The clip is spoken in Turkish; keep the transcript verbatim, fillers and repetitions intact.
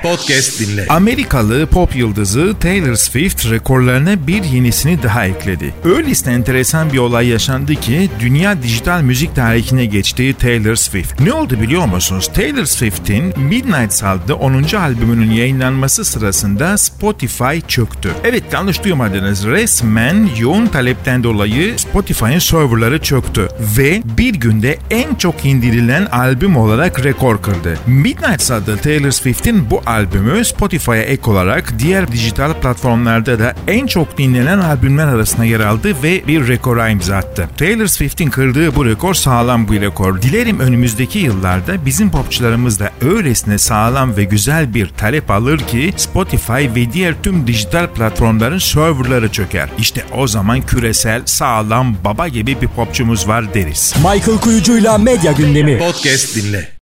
Podcast dinle. Amerikalı pop yıldızı Taylor Swift rekorlarına bir yenisini daha ekledi. Öylesine enteresan bir olay yaşandı ki dünya dijital müzik tarihine geçti Taylor Swift. Ne oldu biliyor musunuz? Taylor Swift'in Midnights adlı onuncu albümünün yayınlanması sırasında Spotify çöktü. Evet, yanlış duymadınız. Resmen yoğun talepten dolayı Spotify'ın serverları çöktü ve bir günde en çok indirilen albüm olarak rekor kırdı. Midnights adlı Taylor Swift'in bu albümü Spotify'a ek olarak diğer dijital platformlarda da en çok dinlenen albümler arasında yer aldı ve bir rekora imza attı. Taylor Swift'in kırdığı bu rekor sağlam bir rekor. Dilerim önümüzdeki yıllarda bizim popçularımız da öylesine sağlam ve güzel bir talep alır ki Spotify ve diğer tüm dijital platformların serverları çöker. İşte o zaman küresel, sağlam, baba gibi bir popçumuz var deriz. Michael Kuyucu'yla Medya Gündemi Podcast dinle.